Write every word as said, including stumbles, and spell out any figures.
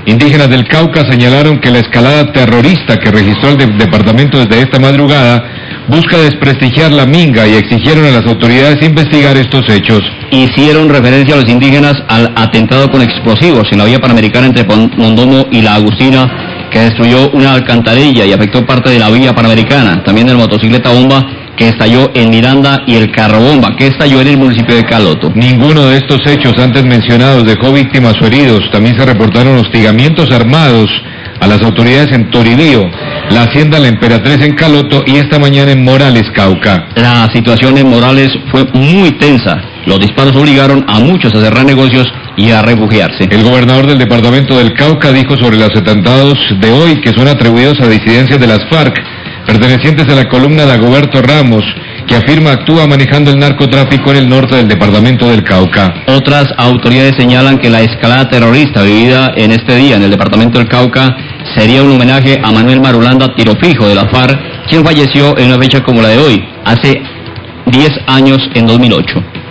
Indígenas del Cauca señalaron que la escalada terrorista que registró el de- departamento desde esta madrugada busca desprestigiar la minga y exigieron a las autoridades investigar estos hechos. Hicieron referencia a los indígenas al atentado con explosivos en la vía panamericana entre Mondomo y La Agustina, que destruyó una alcantarilla y afectó parte de la vía panamericana. También el motocicleta bomba que estalló en Miranda y el carro bomba que estalló en el municipio de Caloto. Ninguno de estos hechos antes mencionados dejó víctimas o heridos. También se reportaron hostigamientos armados a las autoridades en Toribío, la hacienda La Emperatriz en Caloto y esta mañana en Morales, Cauca. La situación en Morales fue muy tensa. Los disparos obligaron a muchos a cerrar negocios y a refugiarse. El gobernador del departamento del Cauca dijo sobre los atentados de hoy que son atribuidos a disidencias de las FARC, pertenecientes a la columna de Dagoberto Ramos, que afirma actúa manejando el narcotráfico en el norte del departamento del Cauca. Otras autoridades señalan que la escalada terrorista vivida en este día en el departamento del Cauca sería un homenaje a Manuel Marulanda Tirofijo de la FARC, quien falleció en una fecha como la de hoy, hace diez años, en dos mil ocho.